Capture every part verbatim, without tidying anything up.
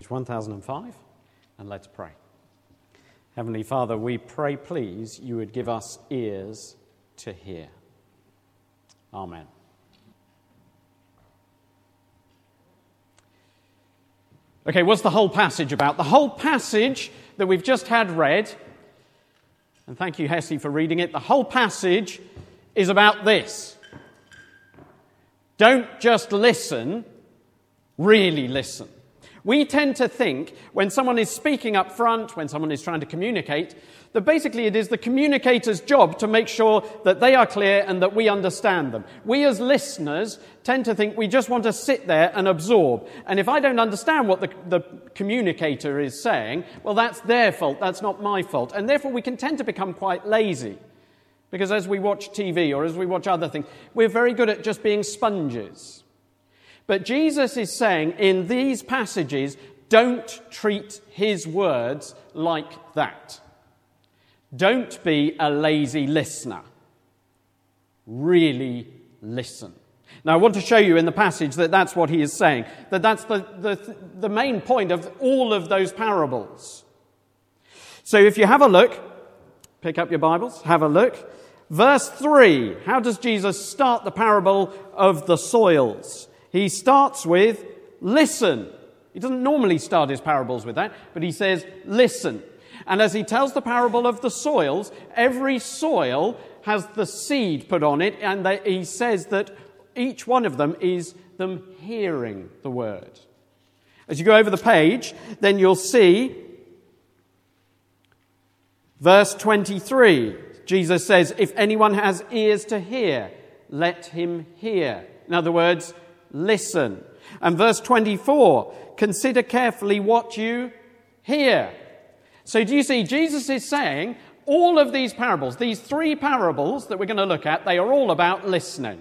page one thousand five, and let's pray. Heavenly Father, we pray, please, you would give us ears to hear. Amen. Okay, what's the whole passage about? The whole passage that we've just had read, and thank you, Hessie, for reading it, the whole passage is about this. Don't just listen, really listen. We tend to think when someone is speaking up front, when someone is trying to communicate, that basically it is the communicator's job to make sure that they are clear and that we understand them. We as listeners tend to think we just want to sit there and absorb. And if I don't understand what the, the communicator is saying, well, that's their fault, that's not my fault. And therefore we can tend to become quite lazy. Because as we watch T V or as we watch other things, we're very good at just being sponges. But Jesus is saying in these passages, don't treat his words like that. Don't be a lazy listener. Really listen. Now, I want to show you in the passage that that's what he is saying, that that's the, the, the main point of all of those parables. So if you have a look, pick up your Bibles, have a look. Verse three, how does Jesus start the parable of the soils? He starts with, listen. He doesn't normally start his parables with that, but he says, listen. And as he tells the parable of the soils, every soil has the seed put on it, and they, he says that each one of them is them hearing the word. As you go over the page, then you'll see verse twenty-three. Jesus says, if anyone has ears to hear, let him hear. In other words, listen. And verse twenty-four, consider carefully what you hear. So do you see, Jesus is saying all of these parables, these three parables that we're going to look at, they are all about listening.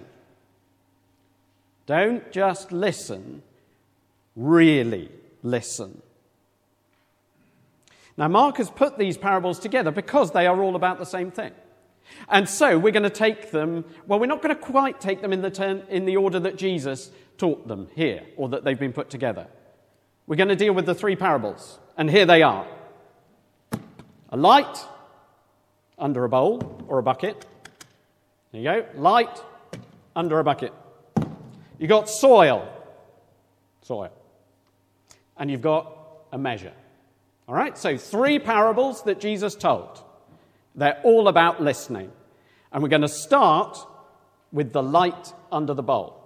Don't just listen, really listen. Now, Mark has put these parables together because they are all about the same thing. And so we're going to take them, well, we're not going to quite take them in the turn, in the order that Jesus taught them here, or that they've been put together. We're going to deal with the three parables, and here they are. A light under a bowl or a bucket. There you go. Light under a bucket. You've got soil. Soil. And you've got a measure. All right? So three parables that Jesus told. They're all about listening. And we're going to start with the light under the bowl.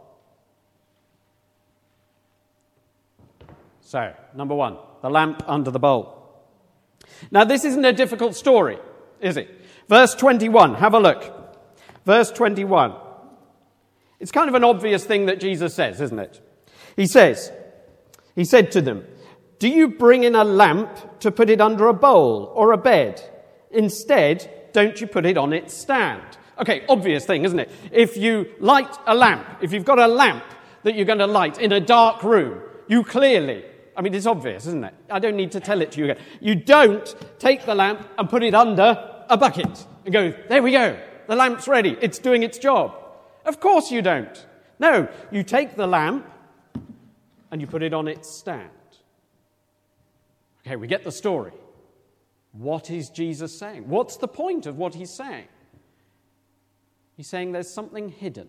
So, number one, the lamp under the bowl. Now, this isn't a difficult story, is it? Verse twenty-one, have a look. Verse twenty-one. It's kind of an obvious thing that Jesus says, isn't it? He says, he said to them, do you bring in a lamp to put it under a bowl or a bed? Instead, don't you put it on its stand? Okay, obvious thing, isn't it? If you light a lamp, if you've got a lamp that you're going to light in a dark room, you clearly, I mean, it's obvious, isn't it? I don't need to tell it to you again. You don't take the lamp and put it under a bucket and go, there we go, the lamp's ready, it's doing its job. Of course you don't. No, you take the lamp and you put it on its stand. Okay, we get the story. What is Jesus saying? What's the point of what he's saying? He's saying there's something hidden.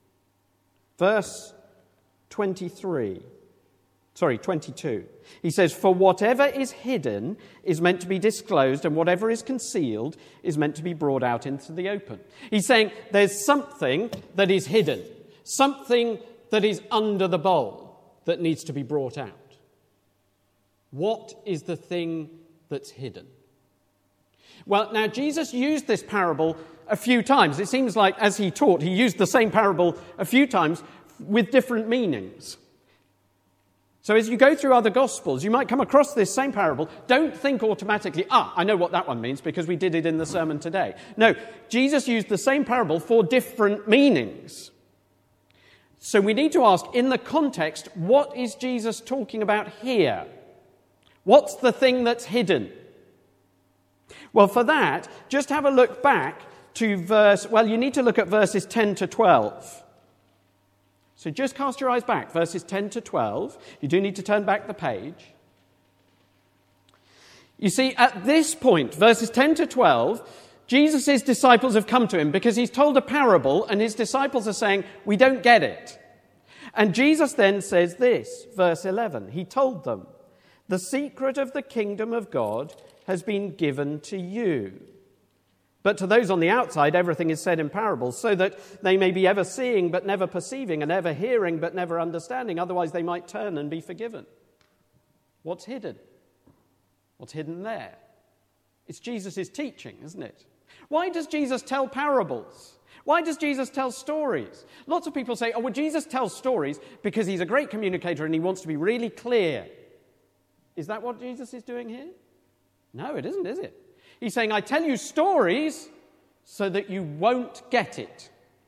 Verse twenty-three. Sorry, twenty-two. He says, for whatever is hidden is meant to be disclosed, and whatever is concealed is meant to be brought out into the open. He's saying there's something that is hidden, something that is under the bowl that needs to be brought out. What is the thing that's hidden? Well, now, Jesus used this parable a few times. It seems like as he taught, he used the same parable a few times with different meanings. So as you go through other Gospels, you might come across this same parable. Don't think automatically, ah, I know what that one means because we did it in the sermon today. No, Jesus used the same parable for different meanings. So we need to ask, in the context, what is Jesus talking about here? What's the thing that's hidden? Well, for that, just have a look back to verse, well, you need to look at verses ten to twelve. So just cast your eyes back, verses ten to twelve. You do need to turn back the page. You see, at this point, verses ten to twelve, Jesus' disciples have come to him because he's told a parable and his disciples are saying, we don't get it. And Jesus then says this, verse eleven, he told them, the secret of the kingdom of God has been given to you. But to those on the outside, everything is said in parables, so that they may be ever seeing but never perceiving, and ever hearing but never understanding. Otherwise they might turn and be forgiven. What's hidden? What's hidden there? It's Jesus' teaching, isn't it? Why does Jesus tell parables? Why does Jesus tell stories? Lots of people say, oh, well, Jesus tells stories because he's a great communicator and he wants to be really clear. Is that what Jesus is doing here? No, it isn't, is it? He's saying, I tell you stories so that you won't get it.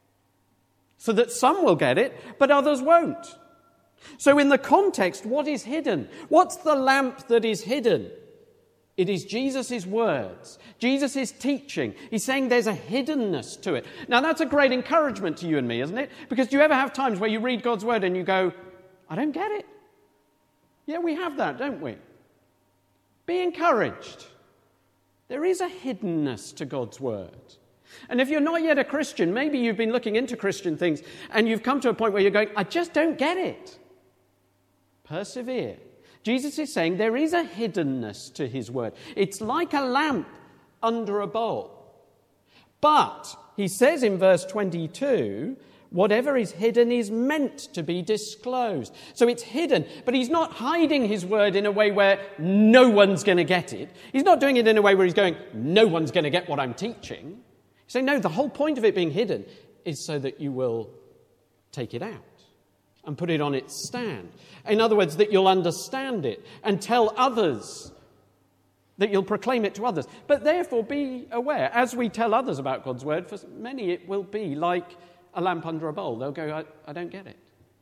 So that some will get it, but others won't. So in the context, what is hidden? What's the lamp that is hidden? It is Jesus' words, Jesus' teaching. He's saying there's a hiddenness to it. Now, that's a great encouragement to you and me, isn't it? Because do you ever have times where you read God's word and you go, I don't get it? Yeah, we have that, don't we? Be encouraged. There is a hiddenness to God's word. And if you're not yet a Christian, maybe you've been looking into Christian things and you've come to a point where you're going, I just don't get it. Persevere. Jesus is saying there is a hiddenness to his word. It's like a lamp under a bowl. But, he says in verse twenty-two, whatever is hidden is meant to be disclosed. So it's hidden, but he's not hiding his word in a way where no one's going to get it. He's not doing it in a way where he's going, no one's going to get what I'm teaching. He's saying, no, the whole point of it being hidden is so that you will take it out and put it on its stand. In other words, that you'll understand it and tell others, that you'll proclaim it to others. But therefore be aware, as we tell others about God's word, for many it will be like a lamp under a bowl. They'll go, I, I don't get it.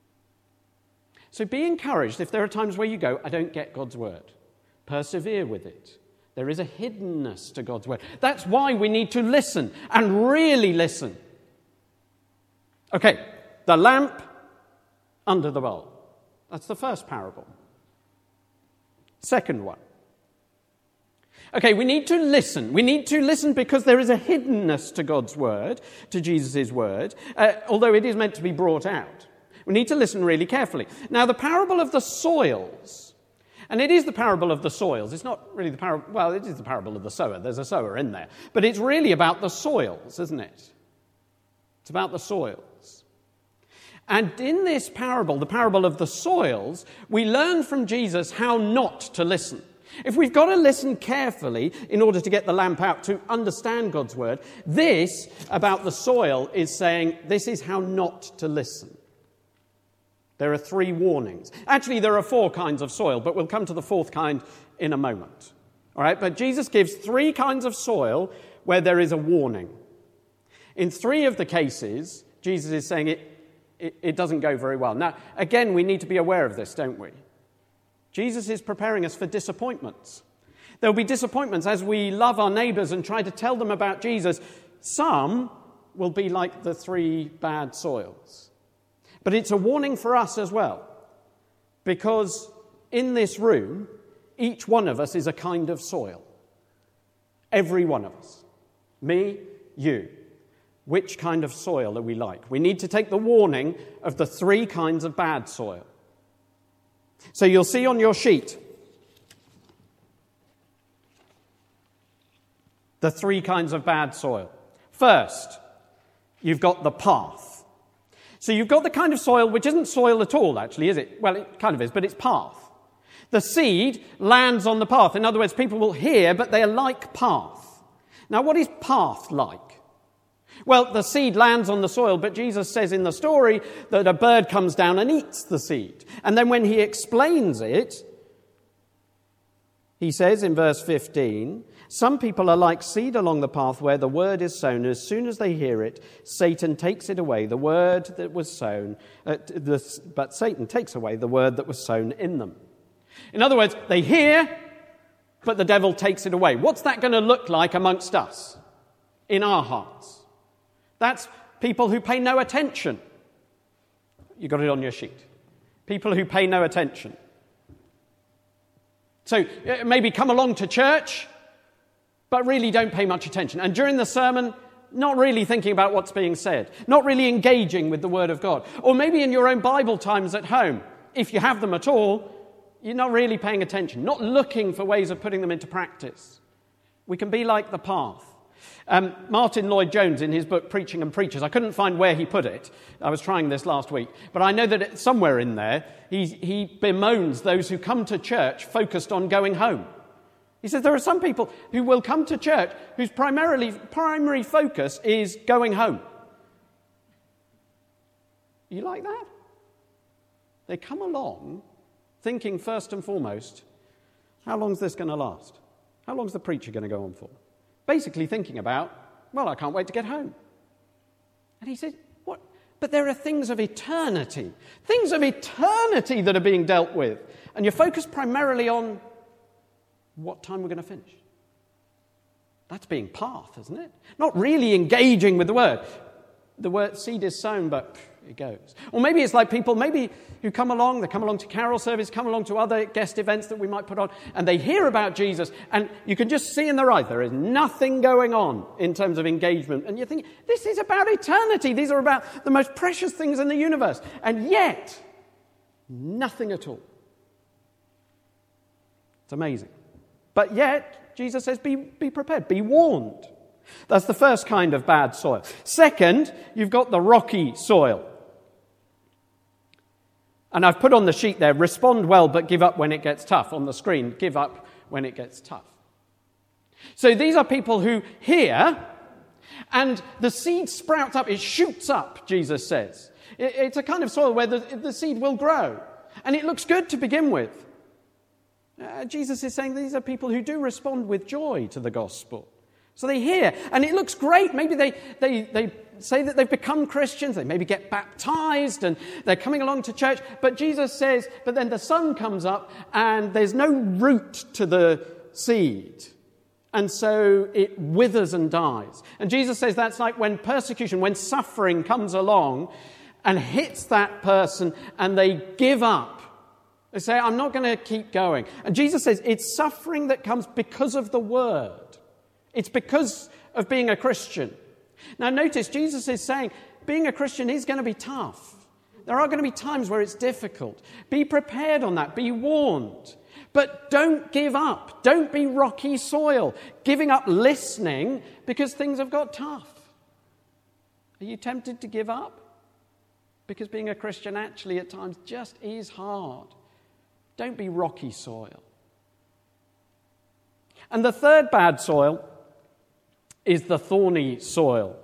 So be encouraged if there are times where you go, I don't get God's word. Persevere with it. There is a hiddenness to God's word. That's why we need to listen and really listen. Okay, the lamp under the bowl. That's the first parable. Second one. Okay, we need to listen. We need to listen because there is a hiddenness to God's word, to Jesus' word, uh, although it is meant to be brought out. We need to listen really carefully. Now, the parable of the soils, and it is the parable of the soils. It's not really the parable, well, it is the parable of the sower. There's a sower in there. But it's really about the soils, isn't it? It's about the soils. And in this parable, the parable of the soils, we learn from Jesus how not to listen. If we've got to listen carefully in order to get the lamp out, to understand God's word, this about the soil is saying this is how not to listen. There are three warnings. Actually, there are four kinds of soil, but we'll come to the fourth kind in a moment. All right, but Jesus gives three kinds of soil where there is a warning. In three of the cases, Jesus is saying it, it, it doesn't go very well. Now, again, we need to be aware of this, don't we? Jesus is preparing us for disappointments. There will be disappointments as we love our neighbours and try to tell them about Jesus. Some will be like the three bad soils. But it's a warning for us as well, because in this room, each one of us is a kind of soil. Every one of us. Me, you. Which kind of soil are we like? We need to take the warning of the three kinds of bad soil. So you'll see on your sheet the three kinds of bad soil. First, you've got the path. So you've got the kind of soil which isn't soil at all, actually, is it? Well, it kind of is, but it's path. The seed lands on the path. In other words, people will hear, but they are like path. Now, what is path like? Well, the seed lands on the soil, but Jesus says in the story that a bird comes down and eats the seed. And then when he explains it, he says in verse fifteen, some people are like seed along the path where the word is sown. As soon as they hear it, Satan takes it away, the word that was sown, uh, the, but Satan takes away the word that was sown in them. In other words, they hear, but the devil takes it away. What's that going to look like amongst us, in our hearts? That's people who pay no attention. You got it on your sheet. People who pay no attention. So uh, maybe come along to church, but really don't pay much attention. And during the sermon, not really thinking about what's being said, not really engaging with the Word of God. Or maybe in your own Bible times at home, if you have them at all, you're not really paying attention, not looking for ways of putting them into practice. We can be like the path. Um, Martin Lloyd-Jones, in his book Preaching and Preachers, I couldn't find where he put it. I was trying this last week. But I know that it's somewhere in there, he, he bemoans those who come to church focused on going home. He says there are some people who will come to church whose primarily primary focus is going home. You like that? They come along thinking first and foremost, how long is this going to last? How long is the preacher going to go on for? Basically thinking about, well, I can't wait to get home. And he said, what? But there are things of eternity, things of eternity that are being dealt with. And you're focused primarily on what time we're going to finish. That's being path, isn't it? Not really engaging with the word. The word seed is sown, but it goes. Or maybe it's like people, maybe who come along, they come along to carol service, come along to other guest events that we might put on, and they hear about Jesus, and you can just see in their eyes there is nothing going on in terms of engagement. And you're thinking, this is about eternity. These are about the most precious things in the universe. And yet, nothing at all. It's amazing. But yet, Jesus says, be, be prepared, be warned. That's the first kind of bad soil. Second, you've got the rocky soil. And I've put on the sheet there, respond well, but give up when it gets tough. On the screen, give up when it gets tough. So these are people who hear, and the seed sprouts up, it shoots up, Jesus says. It, it's a kind of soil where the, the seed will grow. And it looks good to begin with. Uh, Jesus is saying these are people who do respond with joy to the gospel. So they hear, and it looks great. Maybe they, they, they say that they've become Christians. They maybe get baptized, and they're coming along to church. But Jesus says, but then the sun comes up, and there's no root to the seed. And so it withers and dies. And Jesus says that's like when persecution, when suffering comes along and hits that person, and they give up. They say, I'm not going to keep going. And Jesus says it's suffering that comes because of the word. It's because of being a Christian. Now notice, Jesus is saying being a Christian is going to be tough. There are going to be times where it's difficult. Be prepared on that. Be warned. But don't give up. Don't be rocky soil, giving up listening because things have got tough. Are you tempted to give up? Because being a Christian actually at times just is hard. Don't be rocky soil. And the third bad soil is the thorny soil.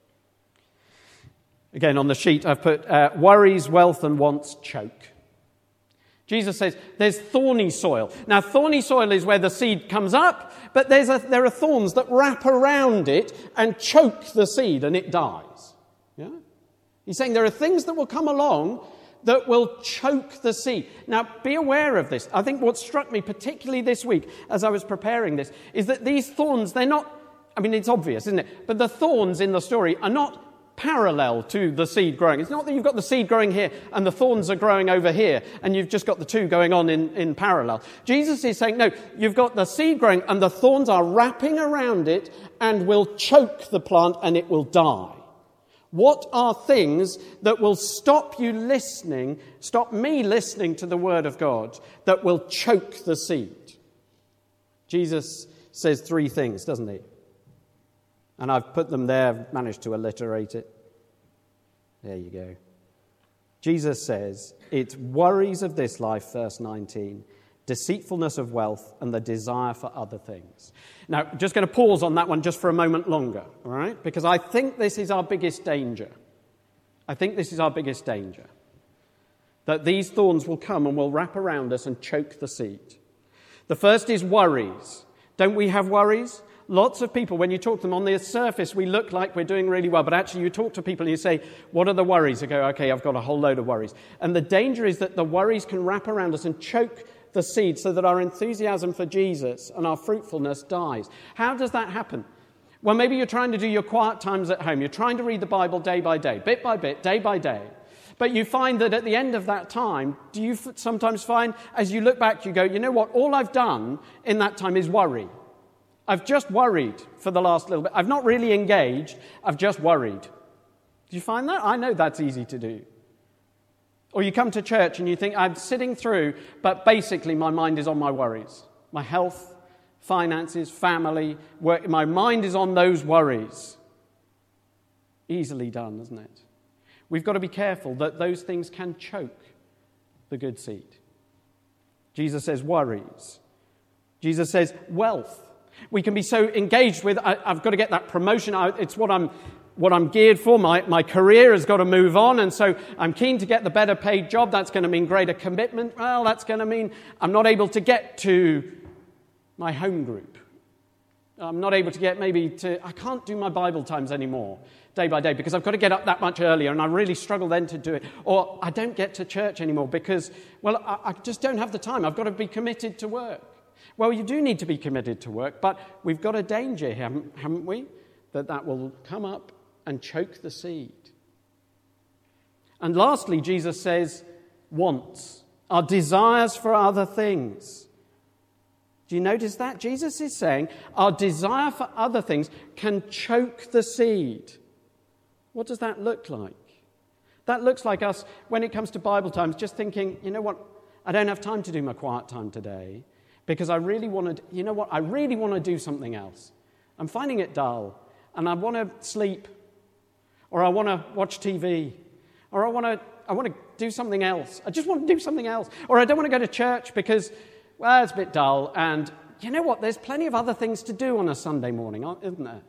Again, on the sheet I've put, uh, worries, wealth and wants choke. Jesus says there's thorny soil. Now, thorny soil is where the seed comes up, but there's a, there are thorns that wrap around it and choke the seed and it dies. Yeah? He's saying there are things that will come along that will choke the seed. Now, be aware of this. I think what struck me particularly this week as I was preparing this is that these thorns, they're not, I mean, it's obvious, isn't it? But the thorns in the story are not parallel to the seed growing. It's not that you've got the seed growing here and the thorns are growing over here and you've just got the two going on in, in parallel. Jesus is saying, no, you've got the seed growing and the thorns are wrapping around it and will choke the plant and it will die. What are things that will stop you listening, stop me listening to the word of God, that will choke the seed? Jesus says three things, doesn't he? And I've put them there, I've managed to alliterate it. There you go. Jesus says, it's worries of this life, verse nineteen, deceitfulness of wealth, and the desire for other things. Now, just going to pause on that one just for a moment longer, all right? Because I think this is our biggest danger. I think this is our biggest danger. That these thorns will come and will wrap around us and choke the seed. The first is worries. Don't we have worries? Lots of people, when you talk to them on the surface, we look like we're doing really well. But actually, you talk to people and you say, what are the worries? They go, okay, I've got a whole load of worries. And the danger is that the worries can wrap around us and choke the seed so that our enthusiasm for Jesus and our fruitfulness dies. How does that happen? Well, maybe you're trying to do your quiet times at home. You're trying to read the Bible day by day, bit by bit, day by day. But you find that at the end of that time, do you f- sometimes find, as you look back, you go, you know what, all I've done in that time is worry. I've just worried for the last little bit. I've not really engaged, I've just worried. Do you find that? I know that's easy to do. Or you come to church and you think, I'm sitting through, but basically my mind is on my worries. My health, finances, family, work. My mind is on those worries. Easily done, isn't it? We've got to be careful that those things can choke the good seed. Jesus says worries. Jesus says wealth. We can be so engaged with, I, I've got to get that promotion. I, it's what I'm what I'm geared for. My, my career has got to move on, and so I'm keen to get the better paid job. That's going to mean greater commitment. Well, that's going to mean I'm not able to get to my home group. I'm not able to get maybe to, I can't do my Bible times anymore, day by day, because I've got to get up that much earlier, and I really struggle then to do it. Or I don't get to church anymore because, well, I, I just don't have the time. I've got to be committed to work. Well, you do need to be committed to work, but we've got a danger here, haven't, haven't we? That that will come up and choke the seed. And lastly, Jesus says wants, our desires for other things. Do you notice that? Jesus is saying our desire for other things can choke the seed. What does that look like? That looks like us, when it comes to Bible times, just thinking, you know what, I don't have time to do my quiet time today because I really want to, you know what, I really want to do something else. I'm finding it dull and I want to sleep, or I want to watch T V, or I want to I want to do something else. I just want to do something else. Or I don't want to go to church because, well, it's a bit dull. And you know what? There's plenty of other things to do on a Sunday morning, isn't there?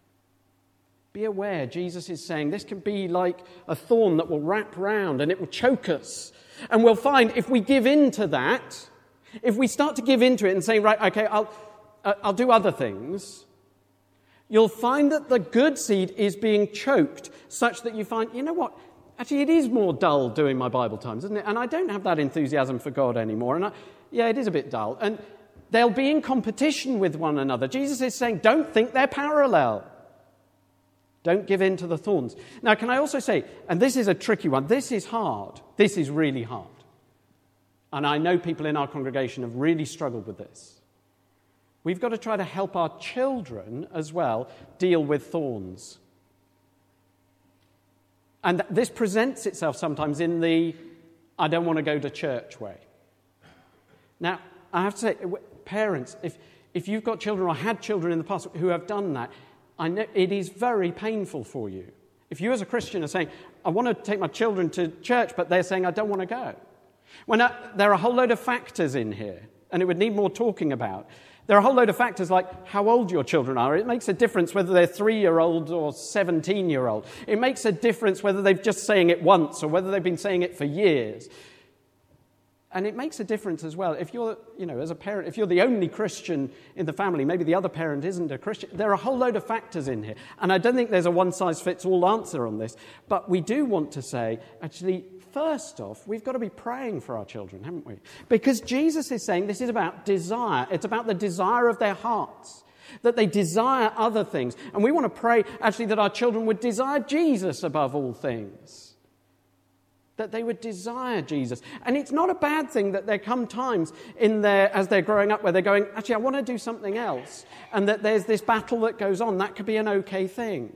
Be aware, Jesus is saying this can be like a thorn that will wrap round and it will choke us. And we'll find if we give in to that, if we start to give into it and say, right, okay, I'll, uh, I'll do other things, you'll find that the good seed is being choked such that you find, you know what, actually it is more dull doing my Bible times, isn't it? And I don't have that enthusiasm for God anymore. And I, yeah, it is a bit dull. And they'll be in competition with one another. Jesus is saying, don't think they're parallel. Don't give in to the thorns. Now, can I also say, and this is a tricky one, this is hard. This is really hard. And I know people in our congregation have really struggled with this. We've got to try to help our children as well deal with thorns. And this presents itself sometimes in the, I don't want to go to church way. Now, I have to say, parents, if, if you've got children or had children in the past who have done that, I know it is very painful for you. If you as a Christian are saying, I want to take my children to church, but they're saying, I don't want to go. When I, there are a whole load of factors in here, and it would need more talking about. There are a whole load of factors like how old your children are. It makes a difference whether they're three-year-old or seventeen-year-old. It makes a difference whether they've just saying it once or whether they've been saying it for years. And it makes a difference as well. If you're, you know, as a parent, if you're the only Christian in the family, maybe the other parent isn't a Christian. There are a whole load of factors in here. And I don't think there's a one-size-fits-all answer on this. But we do want to say, actually, first off, we've got to be praying for our children, haven't we? Because Jesus is saying this is about desire. It's about the desire of their hearts, that they desire other things. And we want to pray, actually, that our children would desire Jesus above all things. That they would desire Jesus. And it's not a bad thing that there come times in their, as they're growing up where they're going, actually, I want to do something else. And that there's this battle that goes on. That could be an okay thing.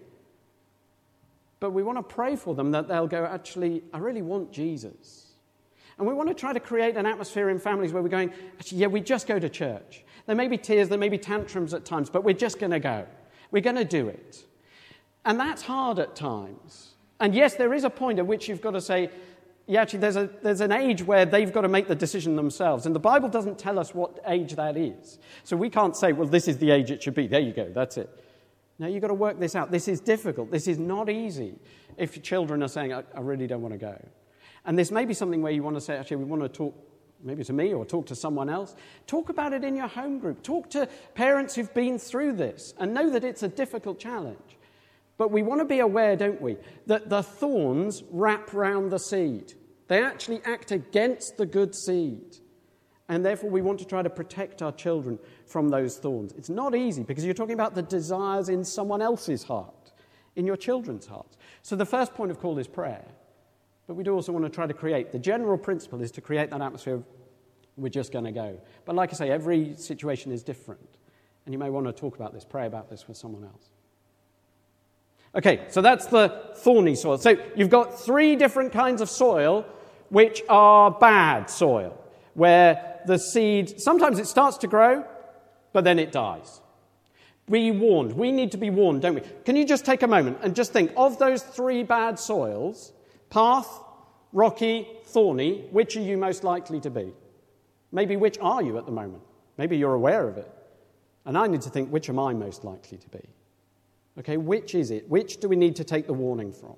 But we want to pray for them that they'll go, actually, I really want Jesus. And we want to try to create an atmosphere in families where we're going, actually, yeah, we just go to church. There may be tears, there may be tantrums at times, but we're just going to go. We're going to do it. And that's hard at times. And yes, there is a point at which you've got to say, yeah, actually, there's a there's an age where they've got to make the decision themselves. And the Bible doesn't tell us what age that is. So we can't say, well, this is the age it should be. There you go, that's it. No, you've got to work this out. This is difficult. This is not easy if your children are saying, I, I really don't want to go. And this may be something where you want to say, actually, we want to talk maybe to me or talk to someone else. Talk about it in your home group. Talk to parents who've been through this and know that it's a difficult challenge. But we want to be aware, don't we, that the thorns wrap round the seed. They actually act against the good seed. And therefore we want to try to protect our children from those thorns. It's not easy because you're talking about the desires in someone else's heart, in your children's hearts. So the first point of call is prayer. but we do also want to try to create. The general principle is to create that atmosphere of we're just going to go. But like I say, every situation is different. And you may want to talk about this, pray about this with someone else. Okay, so that's the thorny soil. So you've got three different kinds of soil which are bad soil, where the seed, sometimes it starts to grow, but then it dies. Be warned. We need to be warned, don't we? Can you just take a moment and just think of those three bad soils, path, rocky, thorny, which are you most likely to be? Maybe which are you at the moment? Maybe you're aware of it. And I need to think, which am I most likely to be? Okay, which is it? Which do we need to take the warning from?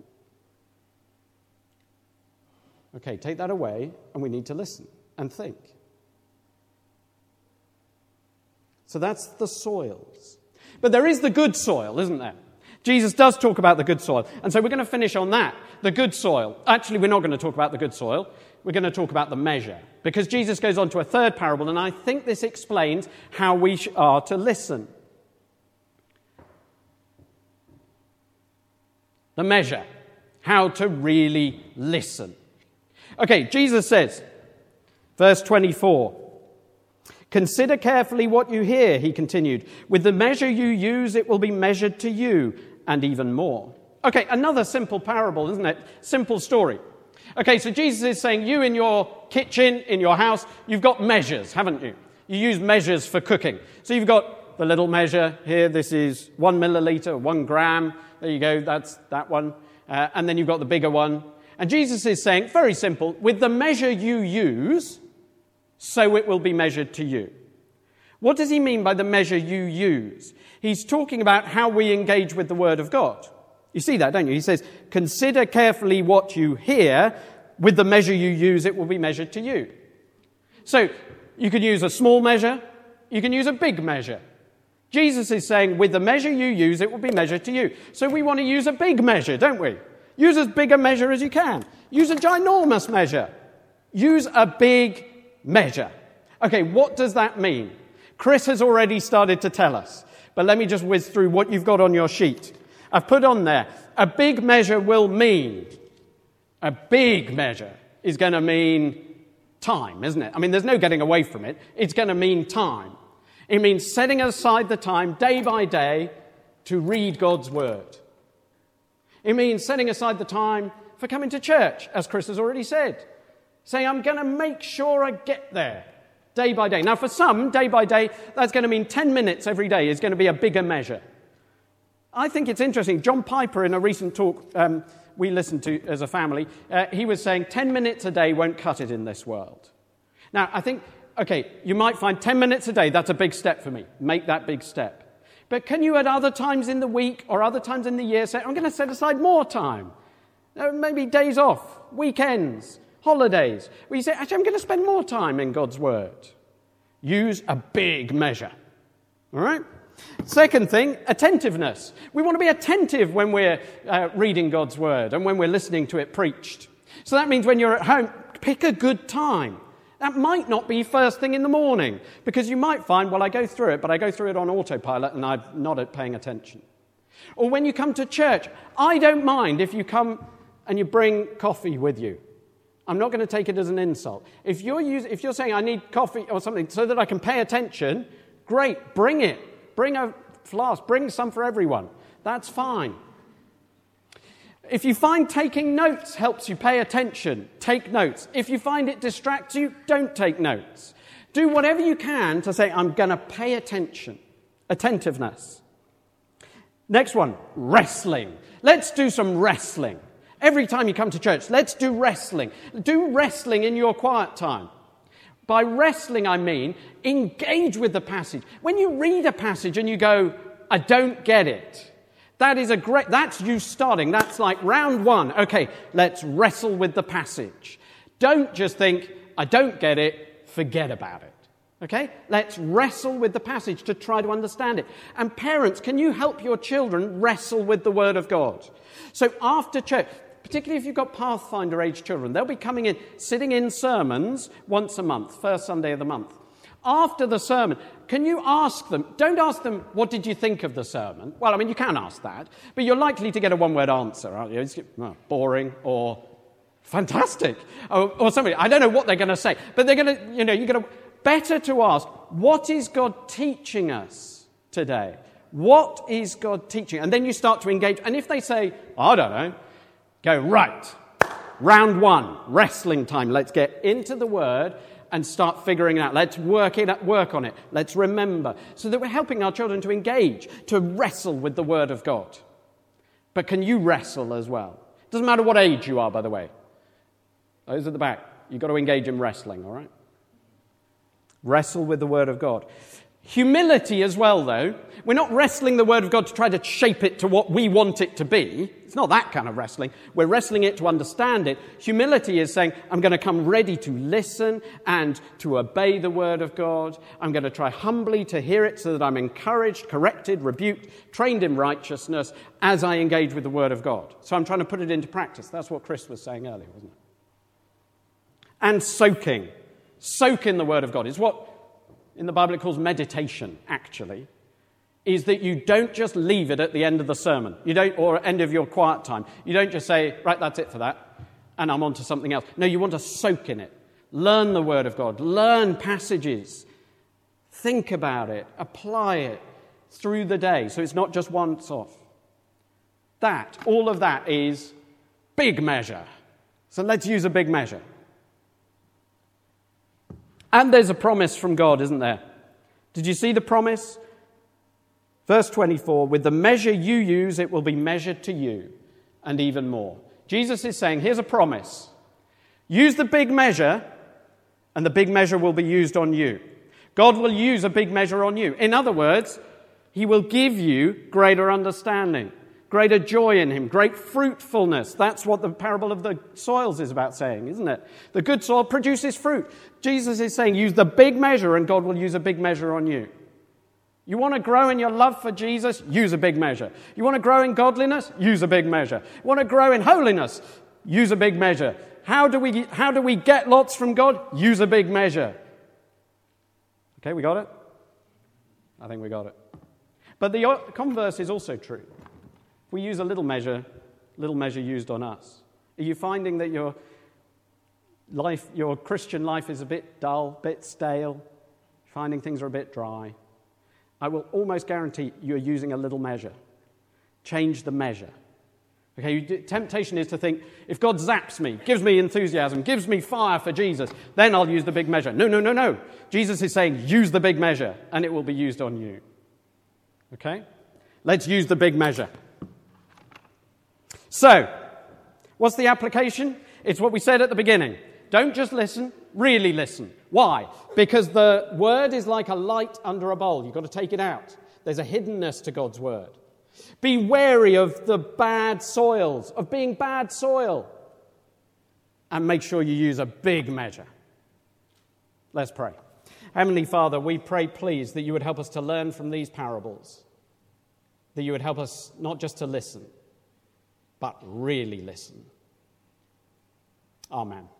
Okay, take that away, and we need to listen and think. So that's the soils. But there is the good soil, isn't there? Jesus does talk about the good soil. And so we're going to finish on that, the good soil. Actually, we're not going to talk about the good soil. We're going to talk about the measure. Because Jesus goes on to a third parable, and I think this explains how we are to listen. The measure. How to really listen. Okay, Jesus says, verse twenty-four, "Consider carefully what you hear," he continued. "With the measure you use, it will be measured to you, and even more." Okay, another simple parable, isn't it? Simple story. Okay, so Jesus is saying, you in your kitchen, in your house, you've got measures, haven't you? You use measures for cooking. So you've got the little measure here. This is one milliliter, one gram. There you go, that's that one. Uh, and then you've got the bigger one. And Jesus is saying, very simple, with the measure you use, so it will be measured to you. What does he mean by the measure you use? He's talking about how we engage with the Word of God. You see that, don't you? He says, consider carefully what you hear. With the measure you use, it will be measured to you. So you can use a small measure. You can use a big measure. Jesus is saying, with the measure you use, it will be measured to you. So we want to use a big measure, don't we? Use as big a measure as you can. Use a ginormous measure. Use a big measure. Okay, what does that mean? Chris has already started to tell us. But let me just whiz through what you've got on your sheet. I've put on there, a big measure will mean, a big measure is going to mean time, isn't it? I mean, there's no getting away from it. It's going to mean time. It means setting aside the time day by day to read God's Word. It means setting aside the time for coming to church, as Chris has already said. Saying, I'm going to make sure I get there day by day. Now, for some, day by day, that's going to mean ten minutes every day is going to be a bigger measure. I think it's interesting. John Piper, in a recent talk um, we listened to as a family, uh, he was saying ten minutes a day won't cut it in this world. Now, I think, okay, you might find ten minutes a day, that's a big step for me. Make that big step. But can you at other times in the week or other times in the year say, I'm going to set aside more time? Uh, maybe days off, weekends, holidays, where you say, actually, I'm going to spend more time in God's Word. Use a big measure. All right? Second thing, attentiveness. We want to be attentive when we're uh, reading God's Word and when we're listening to it preached. So that means when you're at home, pick a good time. That might not be first thing in the morning, because you might find, well, I go through it, but I go through it on autopilot and I'm not paying attention. Or when you come to church, I don't mind if you come and you bring coffee with you. I'm not going to take it as an insult. If you're, using, if you're saying I need coffee or something so that I can pay attention, great, bring it. Bring a flask, bring some for everyone. That's fine. If you find taking notes helps you pay attention, take notes. If you find it distracts you, don't take notes. Do whatever you can to say, I'm going to pay attention. Attentiveness. Next one, wrestling. Let's do some wrestling. Every time you come to church, let's do wrestling. Do wrestling in your quiet time. By wrestling, I mean, engage with the passage. When you read a passage and you go, I don't get it, that is a great, that's you starting. That's like round one. Okay, let's wrestle with the passage. Don't just think, I don't get it, forget about it. Okay? Let's wrestle with the passage to try to understand it. And parents, can you help your children wrestle with the Word of God? So after church, particularly if you've got Pathfinder-age children, they'll be coming in, sitting in sermons once a month, first Sunday of the month. After the sermon, can you ask them, don't ask them, what did you think of the sermon? Well, I mean, you can ask that, but you're likely to get a one-word answer, aren't you? It's oh, boring or Fantastic. Or, or somebody, I don't know what they're going to say, but they're going to, you know, you're going to, better to ask, what is God teaching us today? What is God teaching? And then you start to engage. And if they say, I don't know, go, right, round one, wrestling time. Let's get into the Word and start figuring it out. Let's work it, work on it. Let's remember. So that we're helping our children to engage, to wrestle with the Word of God. But can you wrestle as well? Doesn't matter what age you are, by the way. Those at the back, you've got to engage in wrestling, all right? Wrestle with the Word of God. Humility as well, though. We're not wrestling the Word of God to try to shape it to what we want it to be. It's not that kind of wrestling. We're wrestling it to understand it. Humility is saying, I'm going to come ready to listen and to obey the Word of God. I'm going to try humbly to hear it so that I'm encouraged, corrected, rebuked, trained in righteousness as I engage with the Word of God. So I'm trying to put it into practice. That's what Chris was saying earlier, wasn't it? And soaking. Soak in the Word of God. It's what in the Bible it calls meditation, actually, is that you don't just leave it at the end of the sermon, you don't, or end of your quiet time. You don't just say, right, that's it for that, and I'm on to something else. No, you want to soak in it. Learn the Word of God. Learn passages. Think about it. Apply it through the day, so it's not just once off. That, all of that is big measure. So let's use a big measure. And there's a promise from God, isn't there? Did you see the promise? Verse twenty-four, with the measure you use, it will be measured to you, and even more. Jesus is saying, here's a promise. Use the big measure, and the big measure will be used on you. God will use a big measure on you. In other words, he will give you greater understanding, greater joy in him, great fruitfulness. That's what the parable of the soils is about saying, isn't it? The good soil produces fruit. Jesus is saying, use the big measure and God will use a big measure on you. You want to grow in your love for Jesus? Use a big measure. You want to grow in godliness? Use a big measure. You want to grow in holiness? Use a big measure. How do we, how do we get lots from God? Use a big measure. Okay, we got it? I think we got it. But the converse is also true. If we use a little measure, little measure used on us. Are you finding that your life, your Christian life is a bit dull, a bit stale, finding things are a bit dry? I will almost guarantee you're using a little measure. Change the measure. Okay, you, temptation is to think, if God zaps me, gives me enthusiasm, gives me fire for Jesus, then I'll use the big measure. No, no, no, no. Jesus is saying, use the big measure, and it will be used on you. Okay? Let's use the big measure. So, what's the application? It's what we said at the beginning. Don't just listen, really listen. Why? Because the word is like a light under a bowl. You've got to take it out. There's a hiddenness to God's word. Be wary of the bad soils, of being bad soil. And make sure you use a big measure. Let's pray. Heavenly Father, we pray, please, that you would help us to learn from these parables. That you would help us not just to listen, but really listen. Amen.